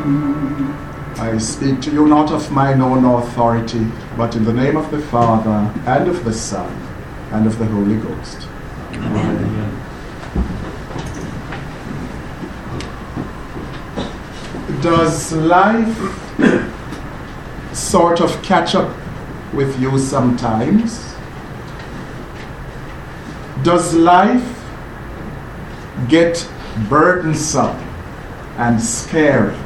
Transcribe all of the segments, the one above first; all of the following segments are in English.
I speak to you not of mine own authority, but in the name of the Father, and of the Son, and of the Holy Ghost. Amen. Does life sort of catch up with you sometimes? Does life get burdensome and scary?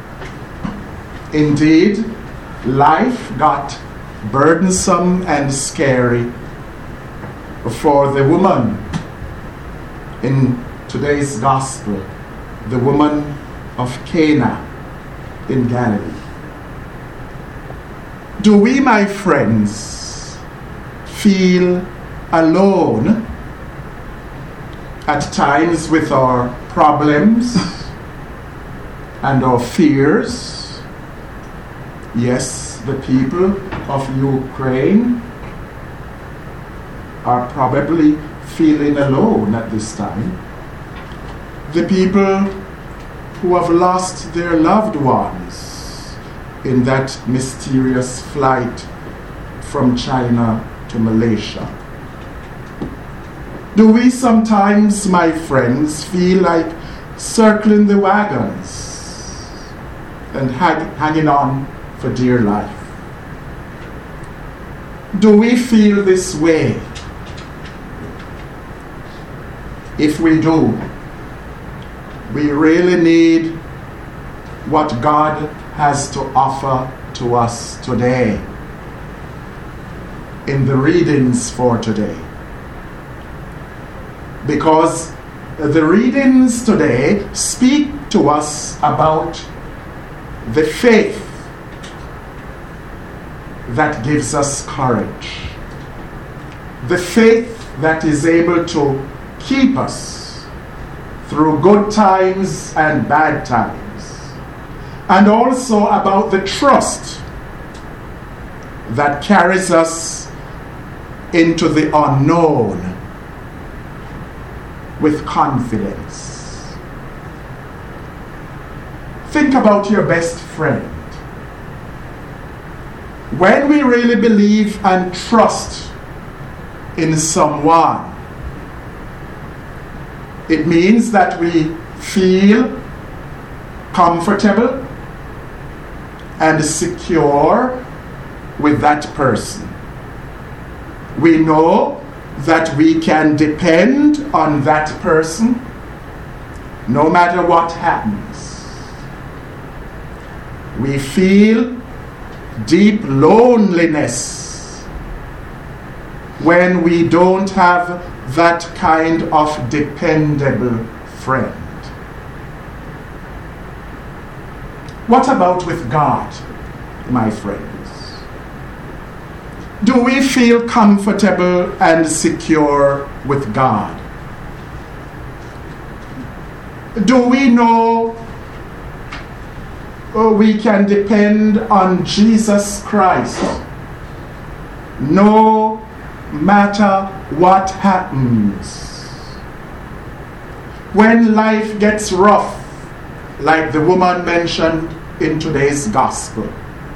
Indeed, life got burdensome and scary for the woman in today's gospel, the woman of Cana in Galilee. Do we, my friends, feel alone at times with our problems and our fears? Yes, the people of Ukraine are probably feeling alone at this time. The people who have lost their loved ones in that mysterious flight from China to Malaysia. Do we sometimes, my friends, feel like circling the wagons and hanging on for dear life? Do we feel this way? If we do, we really need what God has to offer to us today in the readings for today. Because the readings today speak to us about the faith that gives us courage. The faith that is able to keep us through good times and bad times. And also about the trust that carries us into the unknown with confidence. Think about your best friend. When we really believe and trust in someone, it means that we feel comfortable and secure with that person. We know that we can depend on that person no matter what happens. We feel deep loneliness when we don't have that kind of dependable friend. What about with God, my friends? Do we feel comfortable and secure with God? Do we know we can depend on Jesus Christ no matter what happens? When life gets rough, like the woman mentioned in today's gospel,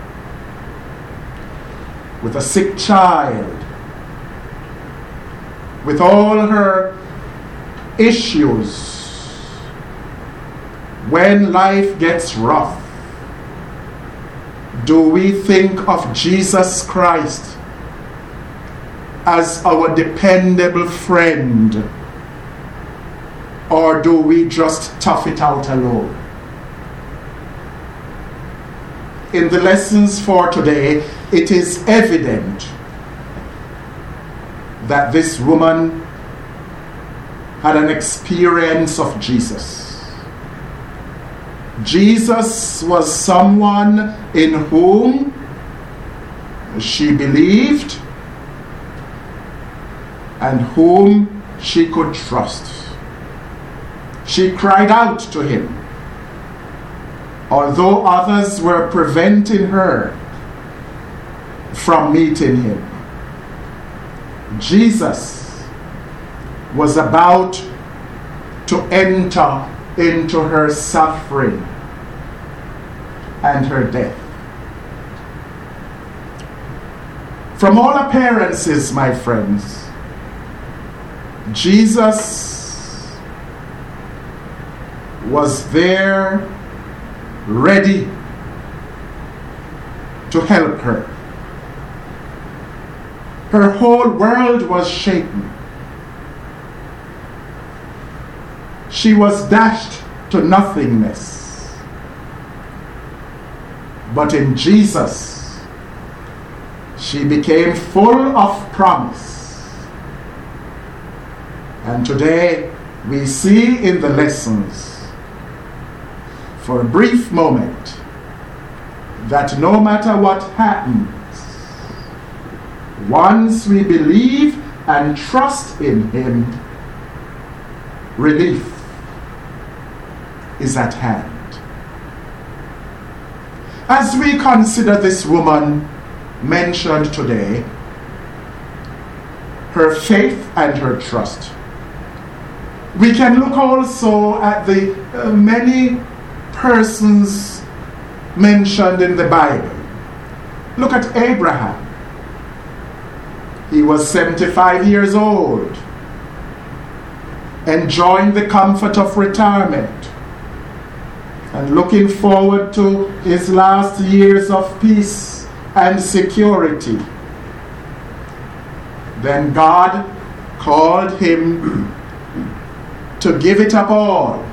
with a sick child, with all her issues, when life gets rough, do we think of Jesus Christ as our dependable friend, or do we just tough it out alone? In the lessons for today, it is evident that this woman had an experience of Jesus. Jesus was someone in whom she believed and whom she could trust. She cried out to him, although others were preventing her from meeting him. Jesus was about to enter into her suffering and her death. From all appearances, my friends, Jesus was there ready to help her. Her whole world was shaken. She was dashed to nothingness. But in Jesus, she became full of promise. And today we see in the lessons, for a brief moment, that no matter what happens, once we believe and trust in Him, relief is at hand. As we consider this woman mentioned today, her faith and her trust, we can look also at the many persons mentioned in the Bible. Look at Abraham. He was 75 years old, enjoying the comfort of retirement and looking forward to his last years of peace and security. Then God called him to give it up all.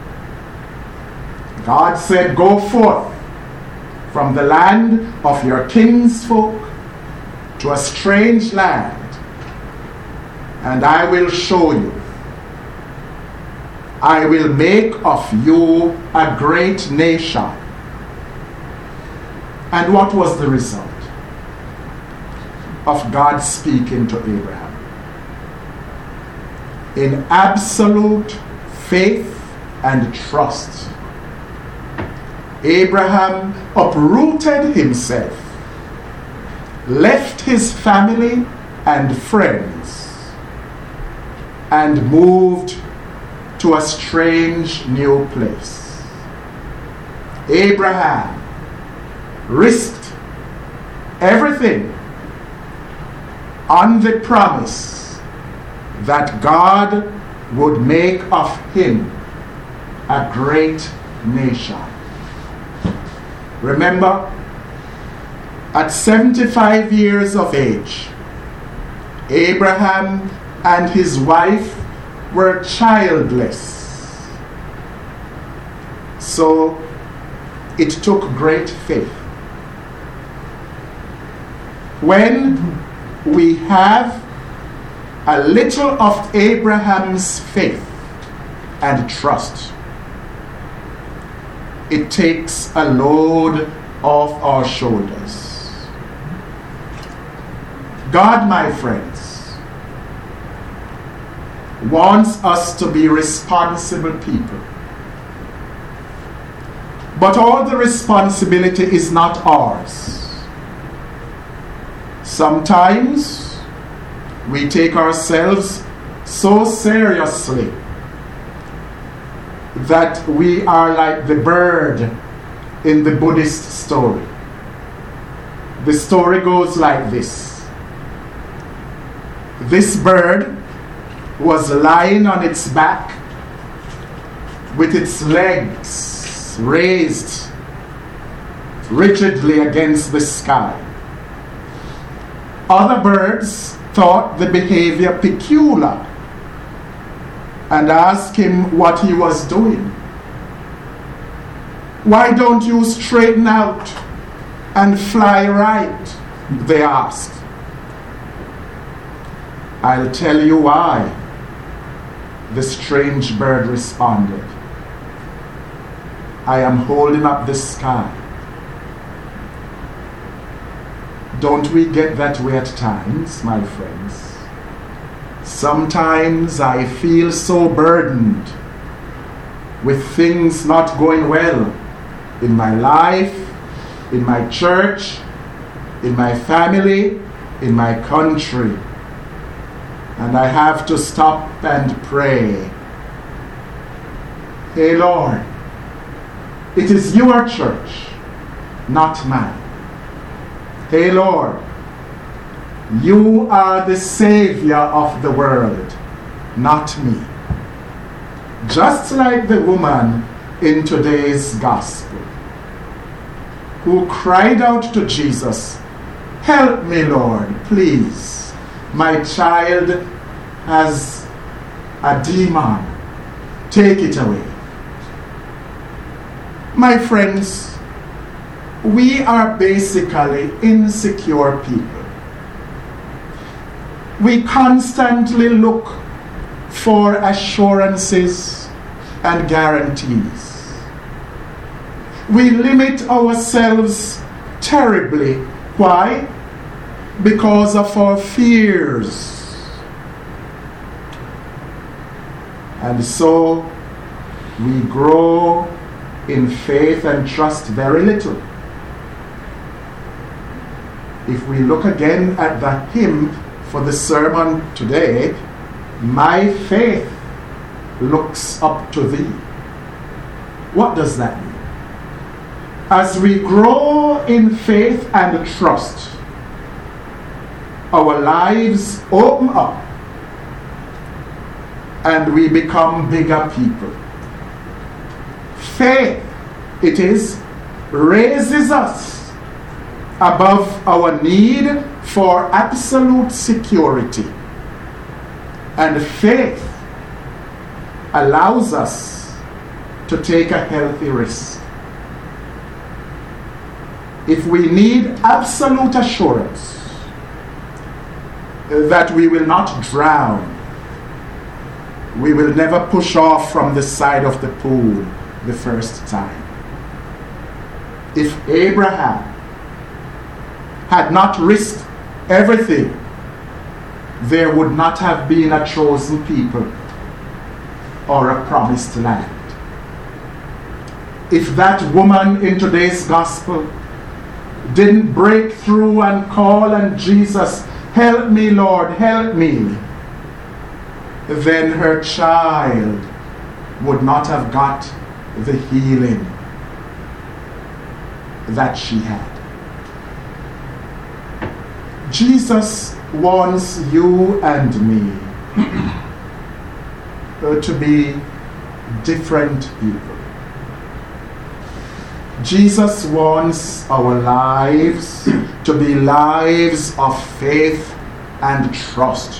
God said, "Go forth from the land of your kinsfolk to a strange land, and I will show you. I will make of you a great nation." And what was the result of God speaking to Abraham? In absolute faith and trust, Abraham uprooted himself, left his family and friends, and moved to a strange new place. Abraham risked everything on the promise that God would make of him a great nation. Remember, at 75 years of age, Abraham and his wife were childless. So it took great faith. When we have a little of Abraham's faith and trust, it takes a load off our shoulders. God, my friends, wants us to be responsible people. But all the responsibility is not ours. Sometimes we take ourselves so seriously that we are like the bird in the Buddhist story. The story goes like this. This bird was lying on its back with its legs raised rigidly against the sky. Other birds thought the behavior peculiar and asked him what he was doing. "Why don't you straighten out and fly right?" they asked. "I'll tell you why," the strange bird responded. "I am holding up the sky." Don't we get that way at times, my friends? Sometimes I feel so burdened with things not going well in my life, in my church, in my family, in my country. And I have to stop and pray. "Hey Lord, it is your church. not mine. Hey Lord, you are the Savior of the world, not me. Just like the woman in today's gospel, who cried out to Jesus, help me, Lord, please. My child has a demon. Take it away. My friends, we are basically insecure people. We constantly look for assurances and guarantees. We limit ourselves terribly. Why? Because of our fears. And so we grow in faith and trust very little. If we look again at the hymn for the sermon today, my faith looks up to thee. What does that mean? As we grow in faith and trust, our lives open up and we become bigger people. Faith, it is, raises us above our need for absolute security. And faith allows us to take a healthy risk. If we need absolute assurance that we will not drown, we will never push off from the side of the pool the first time. If Abraham had not risked everything, there would not have been a chosen people or a promised land. If that woman in today's gospel didn't break through and call on Jesus, help me, Lord, help me, then her child would not have got the healing that she had. Jesus wants you and me to be different people. Jesus wants our lives to be lives of faith and trust.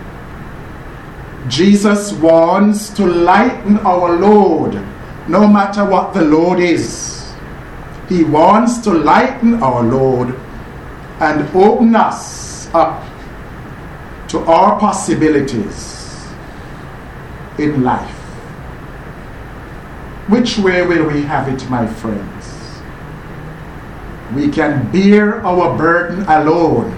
Jesus wants to lighten our load, no matter what the load is. He wants to lighten our load and open us up to our possibilities in life. Which way will we have it, my friends? We can bear our burden alone,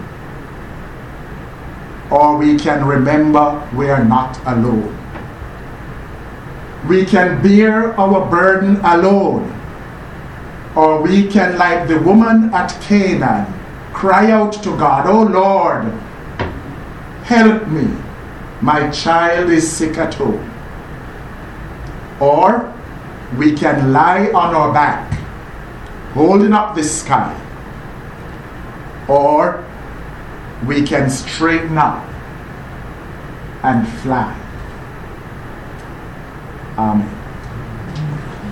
or we can remember we are not alone. We can bear our burden alone, or we can, like the woman at Canaan, cry out to God, oh Lord, help me, my child is sick at home. Or we can lie on our back, holding up the sky. Or we can straighten up and fly. Amen.